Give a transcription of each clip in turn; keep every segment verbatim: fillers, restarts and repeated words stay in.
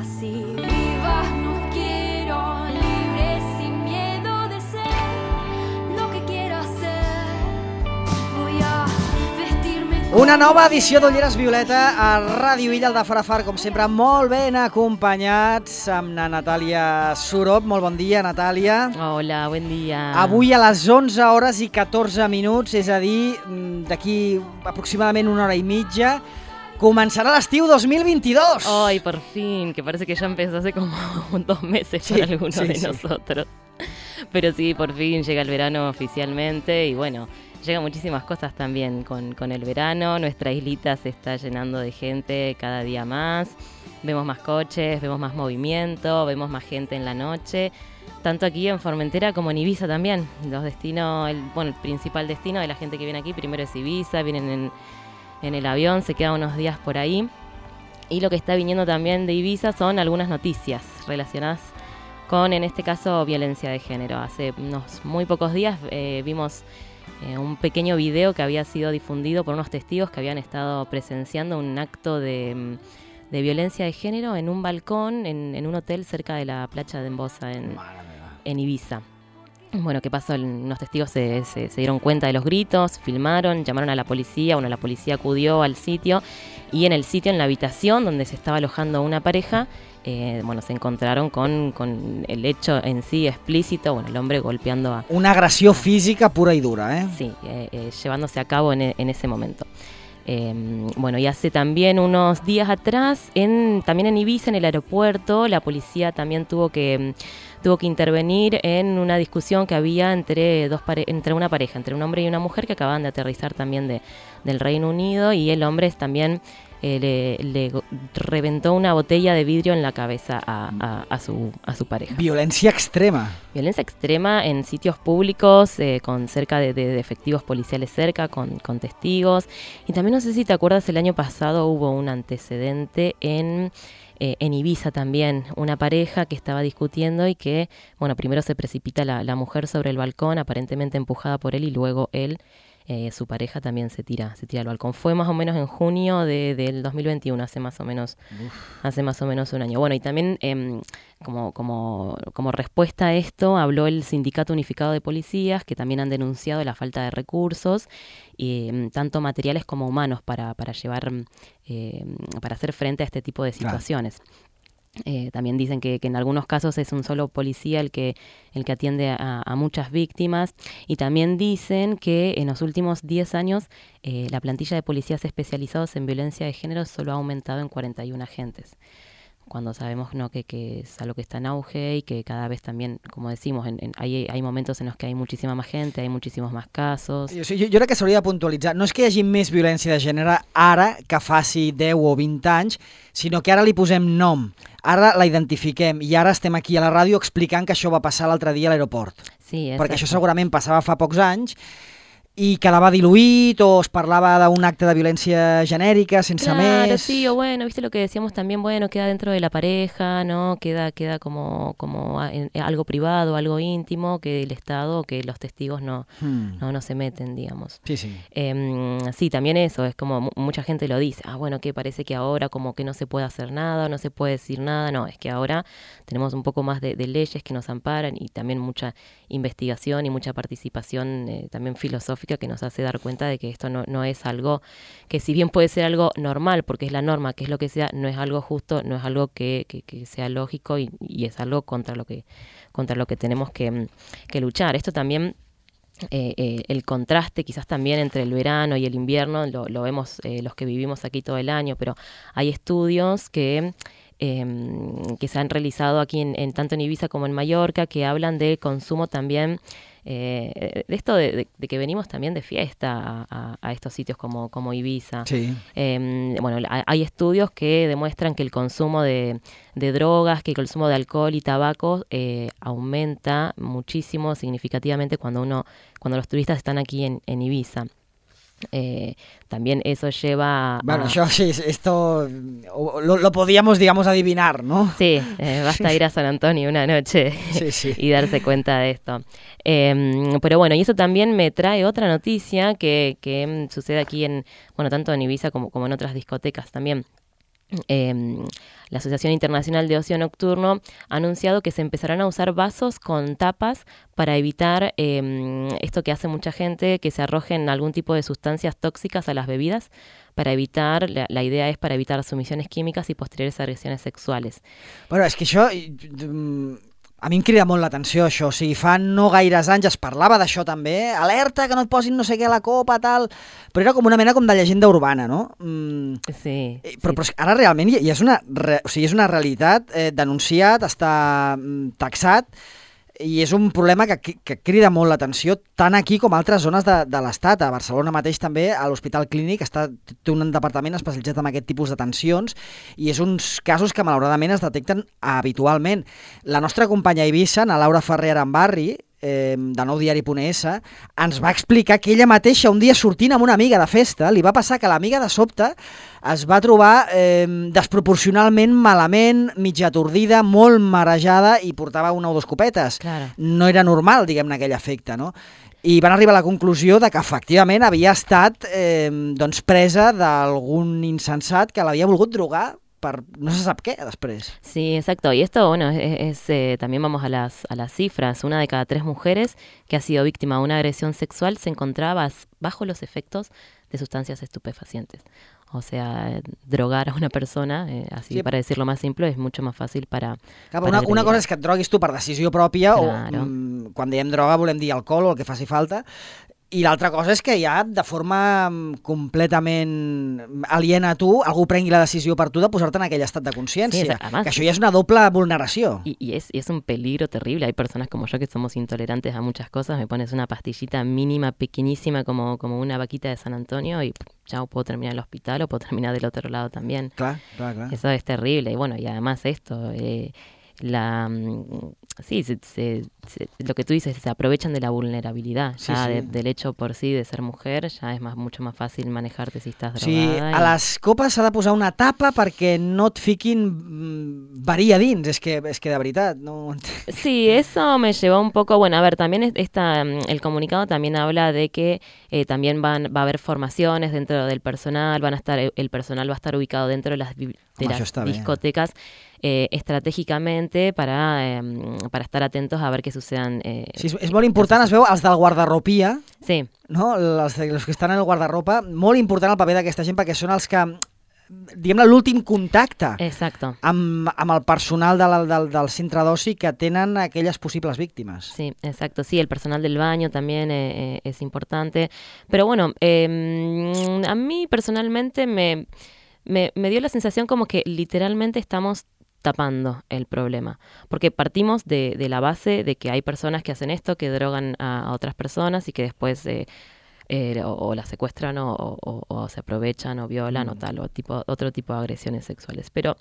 así vivas nos quiero, libres sin miedo de ser lo que quiera ser. Voy a vestirme. Una nova edició d'Ulleres Violeta a Ràdio Illa de Farafar, com sempre, molt ben acompanyats amb la Natàlia Surop. Molt bon dia, Natàlia. Hola, buen dia. Avui a les onze hores i catorze minuts, és a dir, d'aquí aproximadament una hora i mitja, començarà l'estiu dos mil veintidós. Ay, por fin, que parece que ya empezó hace como dos meses Sí, para algunos sí, de sí. nosotros. Pero sí, por fin llega el verano oficialmente y bueno, llegan muchísimas cosas también con, con el verano. Nuestra islita se está llenando de gente cada día más. Vemos más coches, vemos más movimiento, vemos más gente en la noche. Tanto aquí en Formentera como en Ibiza también. Los destinos, el, bueno, el principal destino de la gente que viene aquí primero es Ibiza, vienen en, en el avión, se quedan unos días por ahí. Y lo que está viniendo también de Ibiza son algunas noticias relacionadas con, en este caso, violencia de género. Hace unos muy pocos días eh, vimos eh, un pequeño video que había sido difundido por unos testigos que habían estado presenciando un acto de, de violencia de género en un balcón, en, en un hotel cerca de la playa de Embosa, en, en Ibiza. Bueno, ¿qué pasó? Unos testigos se, se, se dieron cuenta de los gritos, filmaron, llamaron a la policía, bueno, la policía acudió al sitio y en el sitio, en la habitación donde se estaba alojando una pareja, eh, bueno, se encontraron con, con el hecho en sí explícito, bueno, el hombre golpeando a... Una agressió física pura y dura, ¿eh? Sí, eh, eh, llevándose a cabo en, en ese momento. Eh, bueno, y hace también unos días atrás, en, también en Ibiza, en el aeropuerto, la policía también tuvo que... tuvo que intervenir en una discusión que había entre dos pare- entre una pareja, entre un hombre y una mujer que acababan de aterrizar también de, del Reino Unido, y el hombre también eh, le, le reventó una botella de vidrio en la cabeza a, a, a, su, a su pareja. Violencia extrema. Violencia extrema en sitios públicos, eh, con cerca de, de, de efectivos policiales cerca, con, con testigos. Y también no sé si te acuerdas, el año pasado hubo un antecedente en... Eh, en Ibiza también, una pareja que estaba discutiendo y que, bueno, primero se precipita la, la mujer sobre el balcón, aparentemente empujada por él, y luego él, eh, su pareja, también se tira, se tira al balcón. Fue más o menos en junio de, del dos mil veintiuno, hace más o menos, hace más o menos un año. Bueno, y también eh, como, como, como respuesta a esto, habló el Sindicato Unificado de Policías, que también han denunciado la falta de recursos, y tanto materiales como humanos para, para llevar, eh, para hacer frente a este tipo de situaciones. Claro. Eh, también dicen que, que en algunos casos es un solo policía el que, el que atiende a, a muchas víctimas, y también dicen que en los últimos diez años eh, la plantilla de policías especializados en violencia de género solo ha aumentado en cuarenta y uno agentes. Cuando sabemos, ¿no?, que, que es algo que está en auge y que cada vez también, como decimos, en, en, hay, hay momentos en los que hay muchísima más gente, hay muchísimos más casos. Jo, jo, jo crec que s'hauria de puntualitzar. No és que hi hagi més violència de gènere ara que faci deu o vint anys, sinó que ara li posem nom, ara la identifiquem, i ara estem aquí a la ràdio explicant que això va passar l'altre dia a l'aeroport. Sí, perquè això segurament passava fa pocs anys, i quedava diluït o es parlava d'un acte de violència genèrica sense claro, més. Claro, sí, o bueno, viste lo que decíamos también, bueno, queda dentro de la pareja, ¿no? Queda queda como como en, algo privado, algo íntimo, que el Estado, que los testigos no, hmm. no, no se meten, digamos. Sí, sí. Eh, sí, también eso, es como mucha gente lo dice, ah, bueno, que parece que ahora como que no se puede hacer nada, no se puede decir nada, no, es que ahora tenemos un poco más de, de leyes que nos amparan y también mucha investigación y mucha participación eh, también filosófica que nos hace dar cuenta de que esto no, no es algo que, si bien puede ser algo normal, porque es la norma, que es lo que sea, no es algo justo, no es algo que, que, que sea lógico, y, y es algo contra lo que, contra lo que tenemos que, que luchar. Esto también, eh, eh, el contraste quizás también entre el verano y el invierno, lo, lo vemos eh, los que vivimos aquí todo el año, pero hay estudios que... Eh, que se han realizado aquí en, en tanto en Ibiza como en Mallorca, que hablan de consumo también, eh, de esto de, de, de que venimos también de fiesta a, a, a estos sitios como, como Ibiza. Sí. Eh, bueno, hay estudios que demuestran que el consumo de, de drogas, que el consumo de alcohol y tabaco eh, aumenta muchísimo, significativamente, cuando uno, cuando los turistas están aquí en, en Ibiza. Eh, también eso lleva a... Bueno, això sí, esto lo, lo podíamos, digamos, adivinar, ¿no? Sí, eh, basta ir a San Antonio una noche sí, sí. y darse cuenta de esto. Eh, pero bueno, y eso también me trae otra noticia que, que sucede aquí en, bueno, tanto en Ibiza como, como en otras discotecas también. eh, la Asociación Internacional de Ocio Nocturno ha anunciado que se empezarán a usar vasos con tapas para evitar eh, esto que hace mucha gente, que se arrojen algún tipo de sustancias tóxicas a las bebidas, para evitar, la, la idea es para evitar sumisiones químicas y posteriores agresiones sexuales. Bueno, és que això... A mi em crida molt l'atenció, això. O sigui, fa no gaires anys es parlava d'això també. Alerta, que no et posin no sé què a la copa, tal... Però era com una mena com de llegenda urbana, no? Mm. Sí. Però, sí. però ara realment ja és una, re... o sigui, és una realitat eh, denunciat, està mm, taxat, i és un problema que, que crida molt l'atenció tant aquí com a altres zones de, de l'Estat. A Barcelona mateix també, a l'Hospital Clínic, està, té un departament especialitzat en aquest tipus d'atencions i és uns casos que malauradament es detecten habitualment. La nostra companya a Eivissa, na Laura Ferrer Arambarri, eh, de nou diari punt es, ens va explicar que ella mateixa un dia sortint amb una amiga de festa, li va passar que l'amiga de sobte es va trobar eh, desproporcionalment malament, mitja atordida, molt marejada i portava una o dues copetes. Claro. No era normal, diguem-ne, aquell efecte, no? I van arribar a la conclusió de que efectivament havia estat eh, doncs presa d'algun insensat que l'havia volgut drogar per no se sap qué después. Sí, exacto. Y esto, bueno, es, es eh, también vamos a las, a las cifras. Una de cada tres mujeres que ha sido víctima de una agresión sexual se encontraba bajo los efectos de sustancias estupefacientes. O sea, eh, drogar a una persona, eh, así sí. Para decirlo más simple, es mucho más fàcil para... Clar, una, una cosa és que et droguis tu per decisió pròpia, claro. o mm, quan diem droga volem dir alcohol o el que faci falta, i l'altra cosa és que ja de forma completament aliena a tu, algú prengui la decisió per tu de posar-te en aquell estat de consciència, sí, además, que això ja és una doble vulneració. Y, y, es, y es un peligro terrible. Hay personas como yo que somos intolerantes a muchas cosas, me pones una pastillita mínima, pequeñísima, como, como una vaquita de San Antonio y ya puedo terminar en el hospital o puedo terminar del otro lado también. Claro, claro, claro. Eso es terrible. Y bueno, y además esto... Eh, la sí se, se, se, lo que tú dices, se aprovechan de la vulnerabilidad sí, ya sí. De, del hecho por sí de ser mujer, ya es más, mucho más fàcil manejarte si estás drogada. Sí, i... a les copes s'ha de posar una tapa perquè no et fiquin verí a dins, és que, és que de veritat no... Sí, eso me llevó un poco, bueno, a ver, también esta, el comunicado también habla de que eh, también van, va a haber formaciones dentro del personal, van a estar, el personal va a estar ubicado dentro de las, de Home, las discotecas Eh, estratègicament per a, eh, per estar atentos a veure què suceden. Eh, sí, és, és molt important, es veu, els del guardarropia, sí. No? Els, els que estan en el guardarropa, molt important el paper d'aquesta gent perquè són els que, diguem-ne, l'últim contacte Exacto. amb, amb el personal de la, del, del centre d'oci que tenen aquelles possibles víctimes. Sí, exacto. Sí, el personal del baño también eh, eh, es importante. Pero bueno, eh, a mí personalmente me, me, me dio la sensación como que literalmente estamos tapando el problema, porque partimos de, de la base de que hay personas que hacen esto, que drogan a, a otras personas y que después eh, eh, o, o las secuestran o, o, o se aprovechan o violan mm. o tal, o tipo, otro tipo de agresiones sexuales. Pero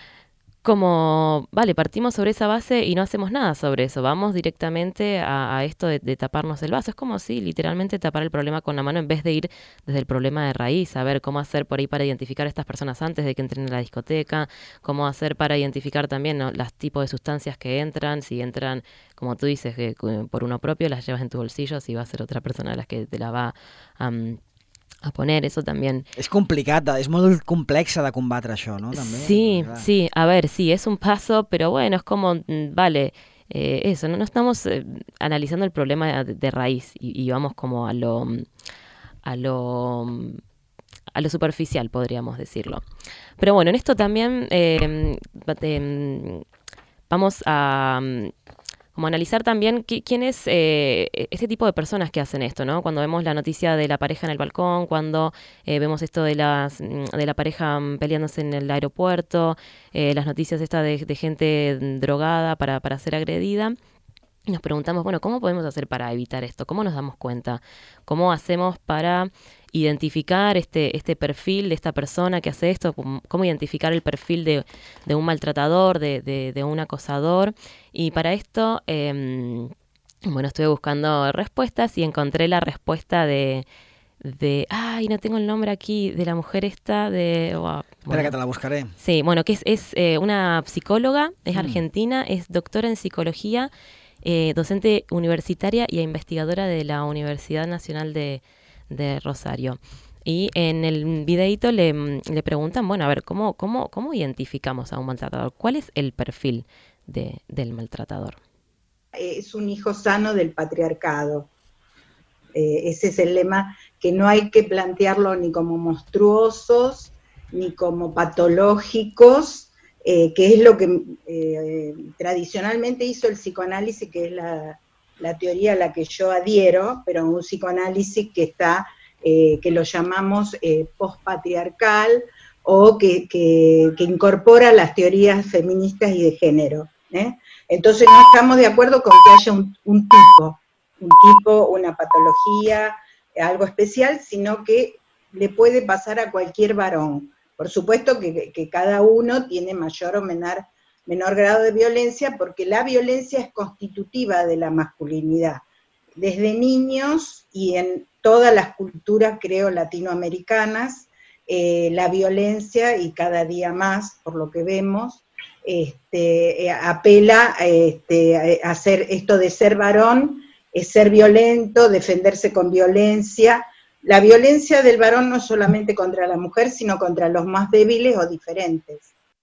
como, vale, partimos sobre esa base y no hacemos nada sobre eso, vamos directamente a, a esto de, de taparnos el vaso. Es como si literalmente tapar el problema con la mano en vez de ir desde el problema de raíz, a ver cómo hacer por ahí para identificar a estas personas antes de que entren a la discoteca, cómo hacer para identificar también, ¿no?, los tipos de sustancias que entran, si entran, como tú dices, que por uno propio las llevas en tu bolsillo, si va a ser otra persona la que te la va a... Um, a poner, eso también. És complicat, és molt complexa de combatre això, ¿no? També, sí, ¿verdad? Sí, a ver, sí, es un paso, pero bueno, es como, vale, eh, eso, no, no estamos eh, analizando el problema de, de raíz y, y vamos como a lo, a lo, a lo superficial, podríamos decirlo. Pero bueno, en esto también eh, eh, vamos a... Como analizar también qui- quién es eh, este tipo de personas que hacen esto, ¿no? Cuando vemos la noticia de la pareja en el balcón, cuando eh, vemos esto de las de la pareja peleándose en el aeropuerto, eh, las noticias esta de, de gente drogada para, para ser agredida, nos preguntamos, bueno, ¿cómo podemos hacer para evitar esto? ¿Cómo nos damos cuenta? ¿Cómo hacemos para identificar este, este perfil de esta persona que hace esto? ¿Cómo identificar el perfil de, de un maltratador, de, de, de un acosador? Y para esto, eh, bueno, estuve buscando respuestas y encontré la respuesta de... de ay, no tengo el nombre aquí, de la mujer esta de... Wow, bueno. Espera que te la buscaré. Sí, bueno, que es, es eh, una psicóloga, es mm. argentina, es doctora en psicología, eh, docente universitaria y investigadora de la Universidad Nacional de, de Rosario. Y en el videíto le, le preguntan, bueno, a ver, ¿cómo, cómo, cómo identificamos a un maltratador? ¿Cuál es el perfil de, del maltratador? Es un hijo sano del patriarcado. Eh, ese es el lema, que no hay que plantearlo ni como monstruosos, ni como patológicos, eh, que es lo que eh, tradicionalmente hizo el psicoanálisis, que es la, la teoría a la que yo adhiero, pero un psicoanálisis que está, eh, que lo llamamos eh, postpatriarcal, o que, que, que incorpora las teorías feministas y de género, ¿eh? Entonces no estamos de acuerdo con que haya un, un tipo, un tipo, una patología, algo especial, sino que le puede pasar a cualquier varón. Por supuesto que, que cada uno tiene mayor o menor, menor grado de violencia, porque la violencia es constitutiva de la masculinidad. Desde niños y en todas las culturas, creo, latinoamericanas, eh, la violencia, y cada día más, por lo que vemos, este, eh, apela este, a hacer esto de ser varón, es ser violento, defenderse con violencia. La violencia del varón no es solamente contra la mujer, sino contra los más débiles o diferentes.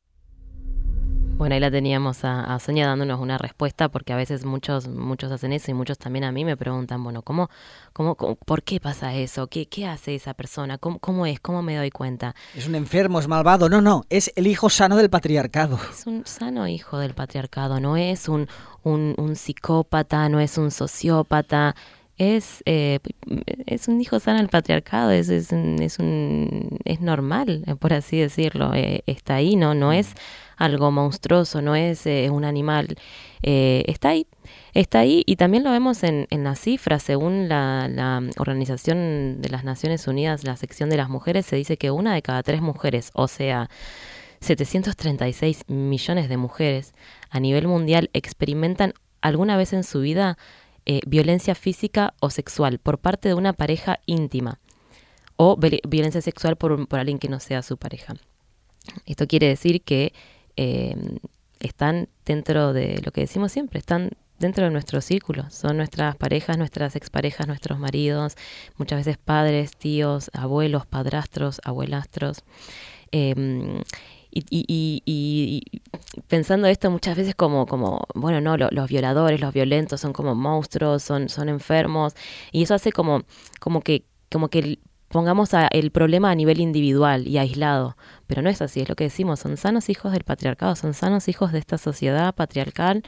Bueno, ahí la teníamos a, a Sonia dándonos una respuesta, porque a veces muchos muchos hacen eso y muchos también a mí me preguntan, bueno, ¿cómo, cómo, cómo por qué pasa eso? ¿Qué, qué hace esa persona? ¿Cómo, ¿Cómo es? ¿Cómo me doy cuenta? Es un enfermo, es malvado. No, no, es el hijo sano del patriarcado. Es un sano hijo del patriarcado, no es un, un, un psicópata, no es un sociópata. Es, eh, es un hijo sano del patriarcado, es, es, un, es, un, es normal, por así decirlo, eh, está ahí, no, no es algo monstruoso, no es eh, un animal, eh, está ahí, está ahí, y también lo vemos en, en las cifras. Según la, la Organización de las Naciones Unidas, la sección de las mujeres, se dice que una de cada tres mujeres, o sea, setecientos treinta y seis millones de mujeres a nivel mundial experimentan alguna vez en su vida Eh, violencia física o sexual por parte de una pareja íntima, o violencia sexual por, por alguien que no sea su pareja. Esto quiere decir que eh, están dentro de lo que decimos siempre, están dentro de nuestro círculo, son nuestras parejas, nuestras exparejas, nuestros maridos, muchas veces padres, tíos, abuelos, padrastros, abuelastros. Eh, Y, y, y, y pensando esto muchas veces como, como bueno, no, lo, los violadores, los violentos son como monstruos, son, son enfermos, y eso hace como, como que, como que pongamos a, el problema a nivel individual y aislado, pero no es así, es lo que decimos, son sanos hijos del patriarcado, son sanos hijos de esta sociedad patriarcal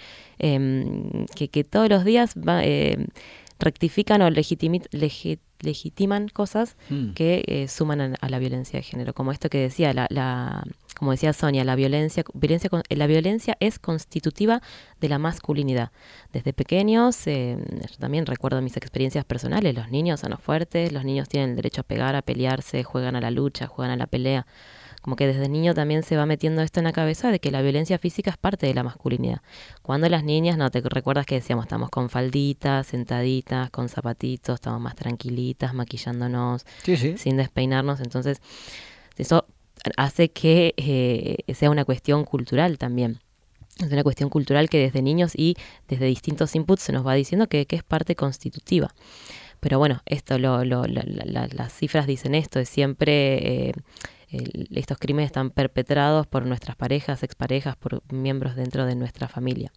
eh, que, que todos los días va, eh, rectifican o legitimi, legit, legitiman cosas mm. que eh, suman a, a la violencia de género, como esto que decía la, la como decía Sonia, la violencia, violencia la violencia es constitutiva de la masculinidad. Desde pequeños, eh, yo también recuerdo mis experiencias personales, los niños son los fuertes, los niños tienen el derecho a pegar, a pelearse, juegan a la lucha, juegan a la pelea. Como que desde niño también se va metiendo esto en la cabeza de que la violencia física es parte de la masculinidad. Cuando las niñas, no te recuerdas que decíamos, estamos con falditas, sentaditas, con zapatitos, estamos más tranquilitas, maquillándonos, sí, sí. sin despeinarnos. Entonces, eso hace que eh, sea una cuestión cultural también. Es una cuestión cultural que desde niños y desde distintos inputs se nos va diciendo que, que es parte constitutiva. Pero bueno, esto lo, lo, la, la, las cifras dicen esto, es siempre... Eh, El, estos crímenes están perpetrados por nuestras parejas, exparejas, por miembros dentro de nuestra familia.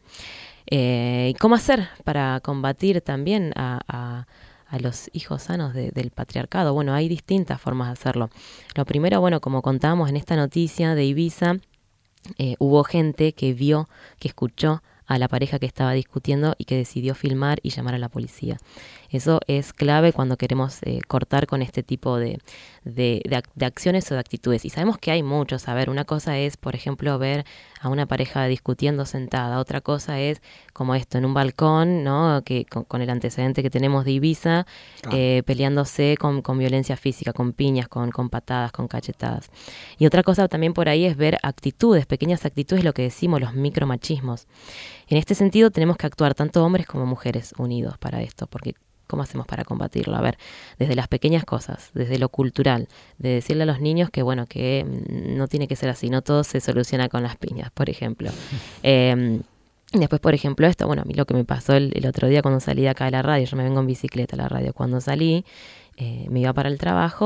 Eh, ¿Y cómo hacer para combatir también a, a, a los hijos sanos de, del patriarcado? Bueno, hay distintas formas de hacerlo. Lo primero, bueno, como contábamos en esta noticia de Ibiza, eh, hubo gente que vio, que escuchó a la pareja que estaba discutiendo y que decidió filmar y llamar a la policía. Eso es clave cuando queremos eh, cortar con este tipo de, de, de, de acciones o de actitudes. Y sabemos que hay muchos. A ver, una cosa es, por ejemplo, ver a una pareja discutiendo sentada. Otra cosa es, como esto, en un balcón, ¿no? Que con, con el antecedente que tenemos de Ibiza, ah. eh, peleándose con, con violencia física, con piñas, con, con patadas, con cachetadas. Y otra cosa también por ahí es ver actitudes, pequeñas actitudes, lo que decimos, los micromachismos. En este sentido tenemos que actuar tanto hombres como mujeres unidos para esto, porque ¿cómo hacemos para combatirlo? A ver, desde las pequeñas cosas, desde lo cultural, de decirle a los niños que, bueno, que no tiene que ser así, no todo se soluciona con las piñas, por ejemplo. Eh, después, por ejemplo, esto, bueno, a mí lo que me pasó el, el otro día cuando salí de acá de la radio, yo me vengo en bicicleta a la radio, cuando salí, eh, me iba para el trabajo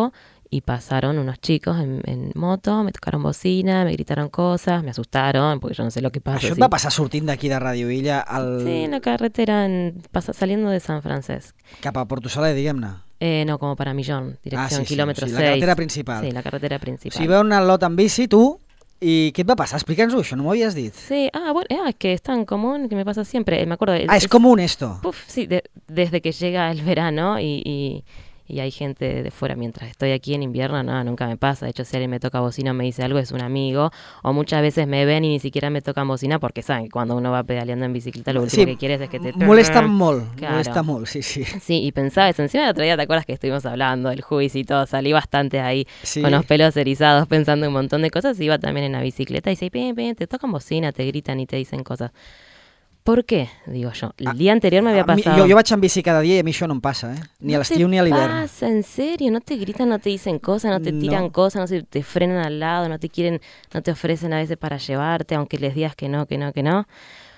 y pasaron unos chicos en, en moto, me tocaron bocina, me gritaron cosas, me asustaron, porque yo no sé lo que pasa. Això et si... va passar sortint d'aquí de Radio Illa al... Sí, en la carretera, en, pasa, saliendo de San Francesc. cap a Porto Saler, diguem-ne? Eh, no, como para Millón, dirección Ah, sí, sí, kilómetro sí, seis. la carretera principal. Sí, la carretera O principal. sigui, veu un lot en bici, tu, i què et va passar? Explica'ns-ho, això no m'ho havies dit. Sí, ah, bueno, ah, es que es tan común que me pasa siempre. Eh, me acuerdo. Ah, és común esto. Puf, sí, de- desde que llega el verano y, y, y hay gente de fuera. Mientras estoy aquí en invierno, no, nunca me pasa. De hecho, si alguien me toca bocina o me dice algo, es un amigo. O muchas veces me ven y ni siquiera me tocan bocina porque saben que cuando uno va pedaleando en bicicleta, lo último Sí, que quieres es que te... molesta molt, Claro. molesta molt, sí, sí. Sí, y pensaba eso. Encima el otro día, ¿te acuerdas que estuvimos hablando del juicio y todo? Salí bastante ahí Sí. con los pelos erizados pensando un montón de cosas. Iba también en la bicicleta y dice, pim, pim, te tocan bocina, te gritan y te dicen cosas. ¿Por qué? Digo yo. El día anterior me había A mi- pasado... jo, jo vaig en bici cada dia i a mi això no em passa, eh? Ni a No l'estiu te ni a l'hivern. pasa, en serio, no te gritan, no te dicen cosas, no te No. tiran cosas, no se te frenan al lado, no te quieren, no te ofrecen a veces para llevarte, aunque les digas que no, que no, que no.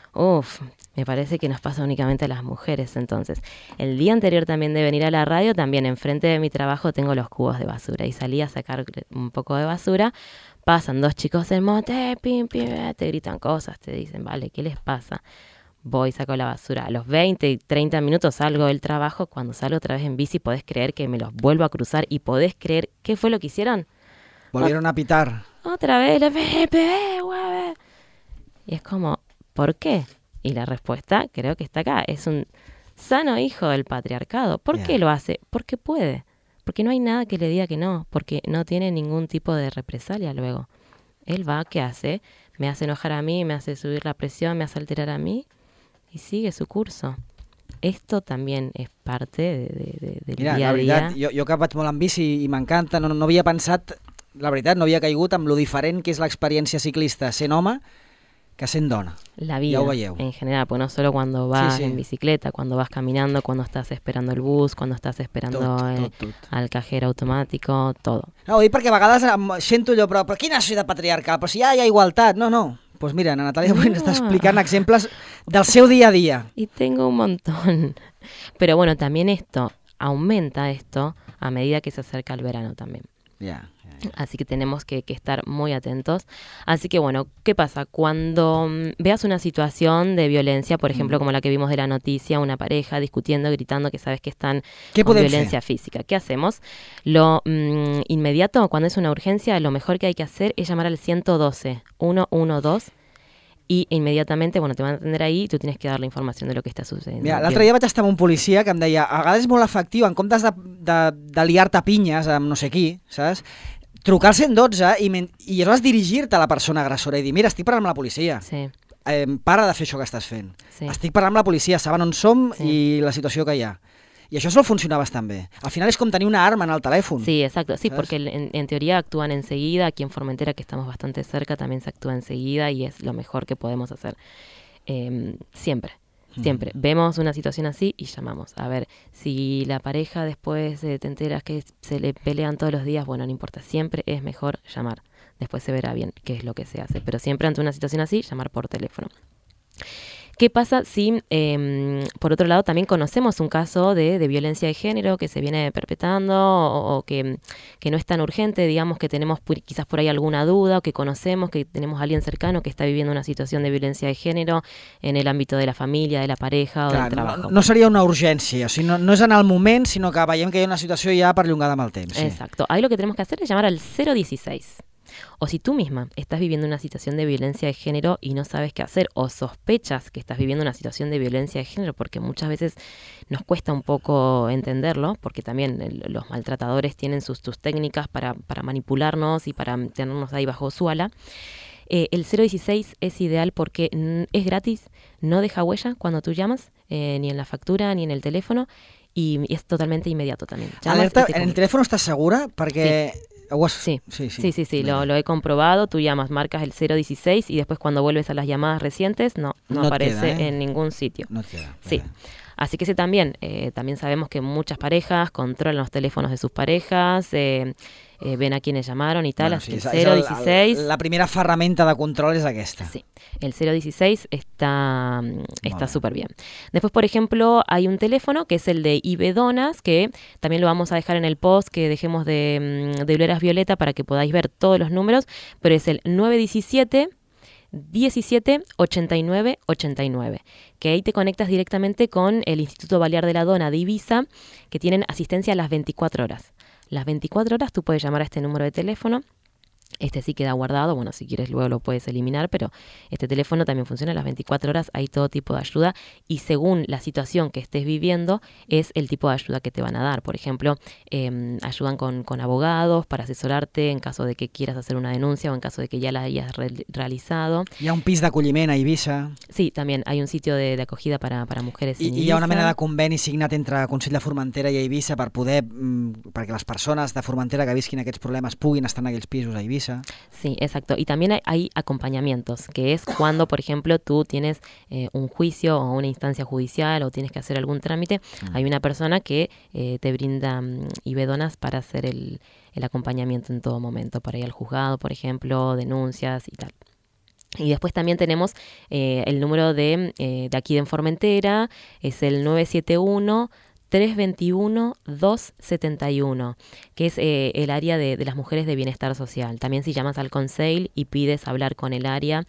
Uf, me parece que nos pasa únicamente a las mujeres. Entonces, el día anterior también de venir a la radio, también enfrente de mi trabajo tengo los cubos de basura y salí a sacar un poco de basura. Pasan dos chicos en moto, eh, pim, pim, eh, te gritan cosas, te dicen, vale, ¿qué les pasa? Voy, saco la basura. A los veinte, treinta minutos salgo del trabajo. Cuando salgo otra vez en bici, podés creer que me los vuelvo a cruzar y podés creer qué fue lo que hicieron. Volvieron a pitar. Otra vez, le pe, pe, guave. Y es como, ¿por qué? Y la respuesta creo que está acá. Es un sano hijo del patriarcado. ¿Por Yeah. qué lo hace? Porque puede. Porque no hay nada que le diga que no. Porque no tiene ningún tipo de represalia luego. Él va, ¿qué hace? Me hace enojar a mí, me hace subir la presión, me hace alterar a mí. Y sigue su curso. Esto también es parte de, de, de, del Mira, día la a veritat, día. jo, jo que vaig molt en bici i m'encanta, no, no havia pensat, la veritat, no havia caigut amb lo diferent que és l'experiència ciclista sent home que sent dona. La vida ho veieu. en general, pues no solo cuando vas Sí, sí. en bicicleta, cuando vas caminando, cuando estás esperando el bus, cuando estás esperando Tot, eh, tot, tot. al cajero automático, todo. No, ho dic perquè a vegades em sento allò, però, però quina societat patriarcal? Però si ja hi ha igualtat. No, no. Doncs pues mira, la Natàlia avui ens està No. explicant exemples del seu dia a dia. Y tengo un montón. Pero bueno, también esto, aumenta esto a medida que se acerca el verano también. Ja, ja. Así que tenemos que, que estar muy atentos. Así que bueno, ¿qué pasa? Cuando mm, veas una situación de violencia, por ejemplo, como la que vimos de la noticia, una pareja discutiendo, gritando, que sabes que están Què con podem violencia fer? física, ¿qué hacemos? Lo mm, inmediato, cuando es una urgencia, lo mejor que hay que hacer es llamar al ciento doce, ciento doce, y inmediatamente, bueno, te van a atender ahí y tú tienes que dar la información de lo que está sucediendo. Mira, l'altre dia vaig estar amb un policia que em deia a vegades és molt efectiu, en comptes de, de, de liar-te a pinyes amb no sé qui, saps? Trucar al cent dotze i, men- i aleshores dirigir-te a la persona agressora i dir, mira, estic parlant amb la policia, Sí, eh, para de fer això que estàs fent. sí. Estic parlant amb la policia, saben on som Sí. i la situació que hi ha. I això sol funcionar bastant bé. Al final és com tenir una arma en el telèfon. Sí, exacto. Sí, ¿sabes? porque en, en teoría actúan enseguida. Aquí en Formentera, que estamos bastante cerca, también se actúa enseguida y es lo mejor que podemos hacer. Eh, siempre, siempre. Vemos una situación así y llamamos. A ver, si la pareja después eh, te enteras que se le pelean todos los días, bueno, no importa. Siempre es mejor llamar. Después se verá bien qué es lo que se hace. Pero siempre ante una situación así, llamar por teléfono. ¿Qué pasa si, eh, por otro lado, también conocemos un caso de, de violencia de género que se viene perpetrando o, o que, que no es tan urgente, digamos que tenemos pu- quizás por ahí alguna duda o que conocemos que tenemos a alguien cercano que está viviendo una situación de violencia de género en el ámbito de la familia, de la pareja o Clar, del trabajo? no, no seria una urgència, o sigui, no, no és en el moment, sinó que veiem que hi ha una situació ja perllongada amb el temps. Sí. Exacto. Ahí lo que tenemos que hacer es llamar al cero dieciséis. O si tú misma estás viviendo una situación de violencia de género y no sabes qué hacer, o sospechas que estás viviendo una situación de violencia de género, porque muchas veces nos cuesta un poco entenderlo, porque también el- los maltratadores tienen sus, sus técnicas para, para manipularnos y para tenernos ahí bajo su ala. Eh, el cero dieciséis es ideal porque mm, es gratis, no deja huella cuando tú llamas, eh, ni en la factura ni en el teléfono, y, y es totalmente inmediato también. Llamas Alerta, y te en el telèfon estàs segura? Perquè... Ho has... Sí, sí, sí. sí, sí, sí, lo, lo he comprobado. Tú llamas, marcas el cero dieciséis y después cuando vuelves a las llamadas recientes, no, no, No te aparece queda, ¿eh? en ningún sitio. No et queda. Sí. Vale. Así que ese también, eh, también sabemos que muchas parejas controlan los teléfonos de sus parejas, eh, eh, ven a quienes llamaron y tal, Bueno, así sí, que és, el és cero el, dieciséis... el, la primera ferramenta de control és aquesta. Sí, el cero dieciséis está está Vale. súper bien. Después, por ejemplo, hay un teléfono que es el de Ibedonas, que también lo vamos a dejar en el post que dejemos de, de Violetas Violeta para que podáis ver todos los números, pero es el nueve diecisiete diecisiete ochenta y nueve ochenta y nueve, que ahí te conectas directamente con el Instituto Balear de la Dona de Ibiza, que tienen asistencia a las veinticuatro horas. Las veinticuatro horas tú puedes llamar a este número de teléfono. Este sí queda guardado, bueno, si quieres luego lo puedes eliminar, pero este teléfono también funciona a las veinticuatro horas, hay todo tipo de ayuda y según la situación que estés viviendo es el tipo de ayuda que te van a dar. Por ejemplo, eh, ayudan con, con abogados para asesorarte en caso de que quieras hacer una denuncia o en caso de que ya la hayas re- realizado. Hi ha un pis d'acolliment a Eivissa Sí, también hay un sitio de, de acogida para, para mujeres i, en i hi ha una Ibiza. mena de conveni signat entre Consell de Formentera i Eivissa per poder, mm, perquè les persones de Formentera que visquin aquests problemes puguin estar en aquells pisos a Eivissa. Sí, exacto. Y también hay, hay acompañamientos, que es cuando, por ejemplo, tú tienes eh, un juicio o una instancia judicial o tienes que hacer algún trámite, mm. hay una persona que eh, te brinda um, Ibedonas para hacer el, el acompañamiento en todo momento, para ir al juzgado, por ejemplo, denuncias y tal. Y después también tenemos eh, el número de, eh, de aquí de Formentera, es el nueve siete uno tres veintiuno dos setenta y uno, que es eh, el área de, de las mujeres de bienestar social. También si llamas al Conseil y pides hablar con el área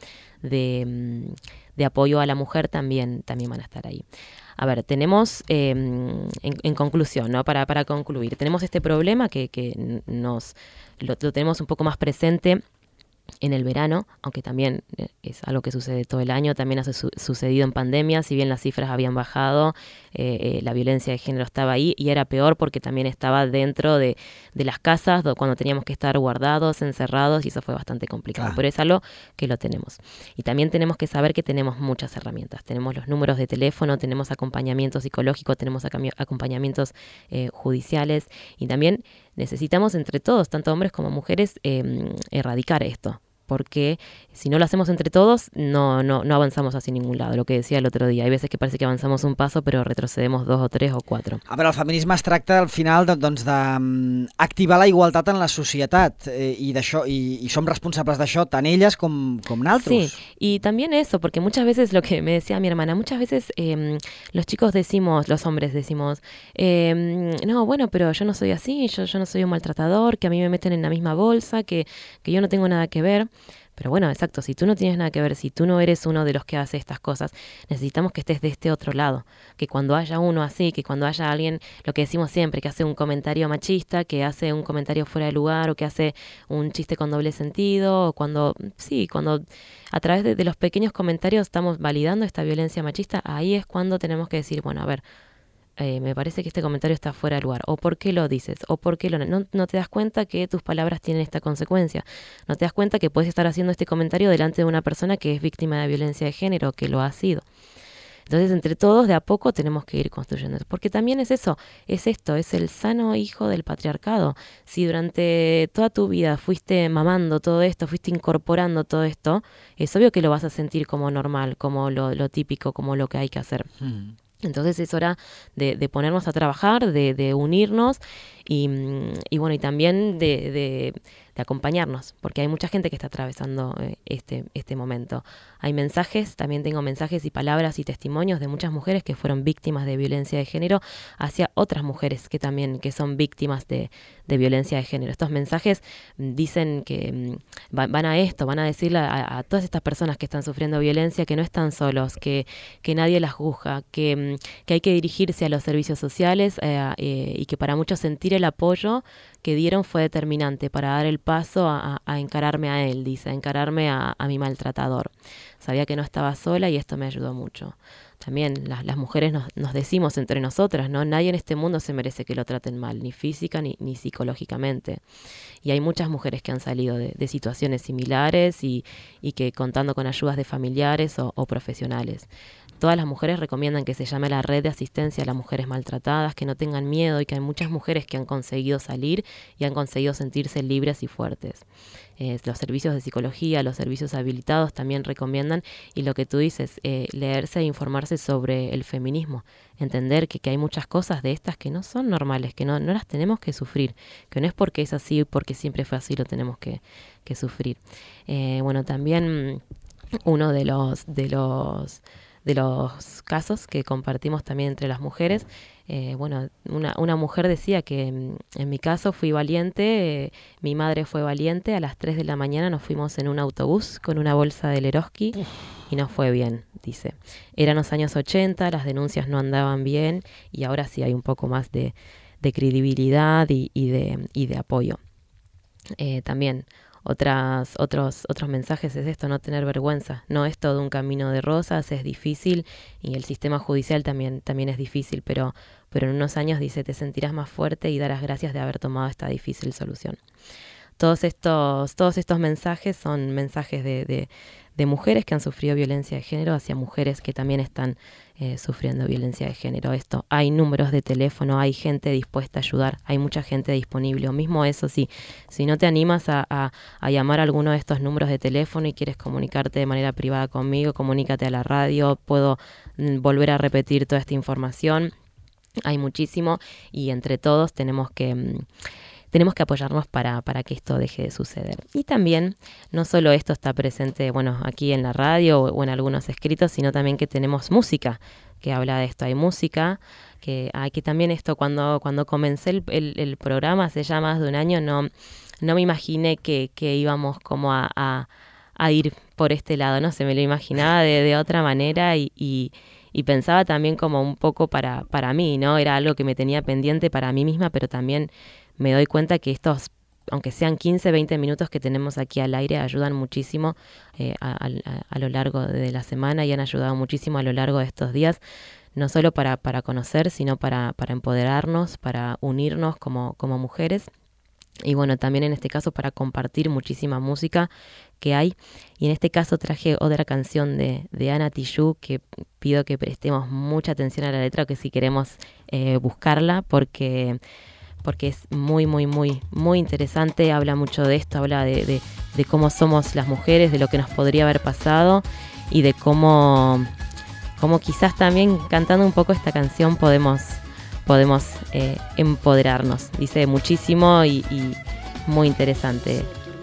de, de apoyo a la mujer, también, también van a estar ahí. A ver, tenemos, eh, en, en conclusión, ¿no? Para, para concluir, tenemos este problema que, que nos lo, lo tenemos un poco más presente en el verano, aunque también es algo que sucede todo el año, también ha su- sucedido en pandemia, si bien las cifras habían bajado, eh, eh, la violencia de género estaba ahí y era peor porque también estaba dentro de, de las casas do- cuando teníamos que estar guardados, encerrados y eso fue bastante complicado, Claro. pero es algo que lo tenemos. Y también tenemos que saber que tenemos muchas herramientas, tenemos los números de teléfono, tenemos acompañamiento psicológico, tenemos acami- acompañamientos eh, judiciales y también necesitamos entre todos, tanto hombres como mujeres, eh, erradicar esto. Porque si no lo hacemos entre todos, no, no, no avanzamos hacia ningún lado, lo que decía el otro día. Hay veces que parece que avanzamos un paso, però retrocedemos dos o tres o cuatro. A veure, el feminisme es tracta al final de, doncs, d'activar la igualtat en la societat eh, i, d'això, i, i som responsables d'això tant elles com, com naltros. Sí, y también eso, porque muchas veces lo que me decía mi hermana, muchas veces eh, los chicos decimos, los hombres decimos, eh, no, bueno, pero yo no soy así, yo, yo no soy un maltratador, que a mí me meten en la misma bolsa, que, que yo no tengo nada que ver. Pero bueno, exacto, si tú no tienes nada que ver, si tú no eres uno de los que hace estas cosas, necesitamos que estés de este otro lado. Que cuando haya uno así, que cuando haya alguien, lo que decimos siempre, que hace un comentario machista, que hace un comentario fuera de lugar o que hace un chiste con doble sentido, o cuando, sí, cuando a través de, de los pequeños comentarios estamos validando esta violencia machista, ahí es cuando tenemos que decir, bueno, a ver, Eh, me parece que este comentario está fuera de lugar, o por qué lo dices, o por qué lo no, no te das cuenta que tus palabras tienen esta consecuencia, no te das cuenta que puedes estar haciendo este comentario delante de una persona que es víctima de violencia de género, que lo ha sido. Entonces, entre todos, de a poco tenemos que ir construyendo eso, porque también es eso, es esto, es el sano hijo del patriarcado. Si durante toda tu vida fuiste mamando todo esto, fuiste incorporando todo esto, es obvio que lo vas a sentir como normal, como lo, lo típico, como lo que hay que hacer. Mm. Entonces es hora de, de ponernos a trabajar, de, de unirnos y, y bueno, y también de, de, de acompañarnos, porque hay mucha gente que está atravesando eh, este, este momento. Hay mensajes, también tengo mensajes y palabras y testimonios de muchas mujeres que fueron víctimas de violencia de género hacia otras mujeres que también que son víctimas de, de violencia de género. Estos mensajes dicen que mm, va, van a esto, van a decirle a, a todas estas personas que están sufriendo violencia que no están solos, que, que nadie las juzga, que, que hay que dirigirse a los servicios sociales eh, eh, y que para muchos sentir el apoyo que dieron fue determinante para dar el paso a, a encararme a él, dice, a encararme a, a mi maltratador. Sabía que no estaba sola y esto me ayudó mucho. También las, las mujeres nos, nos decimos entre nosotras, ¿no? Nadie en este mundo se merece que lo traten mal, ni física ni, ni psicológicamente. Y hay muchas mujeres que han salido de, de situaciones similares y, y que contando con ayudas de familiares o, o profesionales. todas las mujeres recomiendan que se llame a la red de asistencia a las mujeres maltratadas, que no tengan miedo y que hay muchas mujeres que han conseguido salir y han conseguido sentirse libres y fuertes. Eh, los servicios de psicología, los servicios habilitados también recomiendan, y lo que tú dices, eh, leerse e informarse sobre el feminismo, entender que, que hay muchas cosas de estas que no son normales, que no, no las tenemos que sufrir, que no es porque es así, porque siempre fue así, lo tenemos que, que sufrir. Eh, bueno, también uno de los, de los, de los casos que compartimos también entre las mujeres, Eh, bueno, una, una mujer decía que en, en mi caso fui valiente, eh, mi madre fue valiente, a las tres de la mañana nos fuimos en un autobús con una bolsa de Leroski y nos fue bien, dice. Eran los años ochenta, las denuncias no andaban bien y ahora sí hay un poco más de, de credibilidad y, y, de, y de apoyo. Eh, también Otras, otros, otros mensajes es esto, no tener vergüenza. No es todo un camino de rosas, es difícil y el sistema judicial también, también es difícil, pero, pero en unos años, dice, te sentirás más fuerte y darás gracias de haber tomado esta difícil solución. Todos estos, todos estos mensajes son mensajes de, de, de mujeres que han sufrido violencia de género hacia mujeres que también están eh, sufriendo violencia de género. Esto, hay números de teléfono, hay gente dispuesta a ayudar, hay mucha gente disponible. O mismo eso, sí, si no te animas a, a, a llamar a alguno de estos números de teléfono y quieres comunicarte de manera privada conmigo, comunícate a la radio, puedo mm, volver a repetir toda esta información. Hay muchísimo y entre todos tenemos que... Mm, Tenemos que apoyarnos para, para que esto deje de suceder. Y también, no solo esto está presente, bueno, aquí en la radio o, o en algunos escritos, sino también que tenemos música que habla de esto. Hay música, que aquí también esto, cuando, cuando comencé el, el, el programa hace ya más de un año, no, no me imaginé que, que íbamos como a, a, a ir por este lado, no sé, me lo imaginaba de, de otra manera y... y Y pensaba también como un poco para, para mí, ¿no? Era algo que me tenía pendiente para mí misma, pero también me doy cuenta que estos, aunque sean quince, veinte minutos que tenemos aquí al aire, ayudan muchísimo eh, a, a, a lo largo de la semana y han ayudado muchísimo a lo largo de estos días, no solo para, para conocer, sino para, para empoderarnos, para unirnos como, como mujeres. Y bueno, también en este caso para compartir muchísima música que hay. Y en este caso traje otra canción de, de Ana Tijoux que pido que prestemos mucha atención a la letra, que si queremos eh, buscarla, porque, porque es muy, muy, muy, muy interesante. Habla mucho de esto, habla de, de, de cómo somos las mujeres, de lo que nos podría haber pasado y de cómo, cómo quizás también cantando un poco esta canción podemos... podemos eh, empoderarnos. Dice muchísimo i, i muy interesante.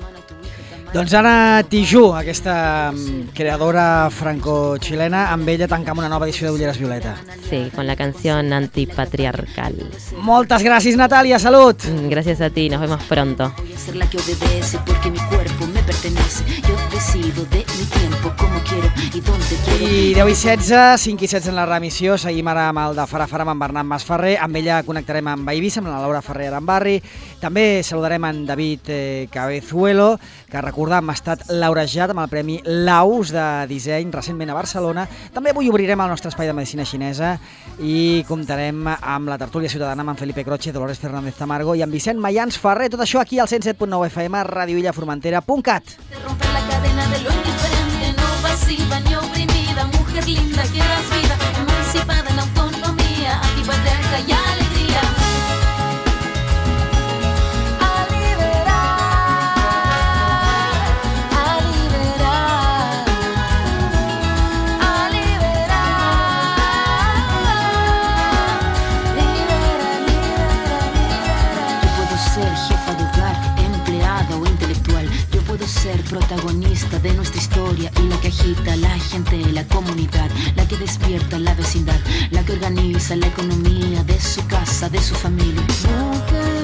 Doncs Ana Tijoux, aquesta creadora franco-xilena, amb ella tancam una nova edició de Ulleres Violeta. Sí, con la canción Antipatriarcal. Moltes gràcies, Natàlia, salut! Gracias a ti, nos vemos pronto. Voy a ser la que obedece porque mi cuerpo me pertenece. Yo decido de mi tiempo como quiero y donde quiero. I deu i setze, cinc i setze en la remissió. Seguim ara amb el de Farà Farà amb Bernat Masferrer. Amb ella connectarem amb Eivissa, amb la Laura Ferrer Arambarri. També saludarem en David eh, Cabezuelo, que recordam ha estat laurejat amb el Premi Laus de disseny recentment a Barcelona. També avui obrirem el nostre espai de medicina xinesa i comptarem amb la tertúlia ciutadana amb en Felipe Croce, Dolores Fernández Tamargo i amb Vicent Mayans Ferrer. Tot això aquí al cent set punt nou F M, radio illa formentera punt cat. Romper la cadena de lo indiferente, no pasiva ni oprimida, mujer linda que das vida, emancipada en autonomía, antipatriarca y alegría. A liberar, a liberar, a liberar, libera, libera, libera. Yo puedo ser jefa de hogar, empleada o intelectual. Yo puedo ser protagonista de nuestra historia y la que agita a la gente, la comunidad, la que despierta la vecindad, la que organiza la economía de su casa, de su familia. Mujer.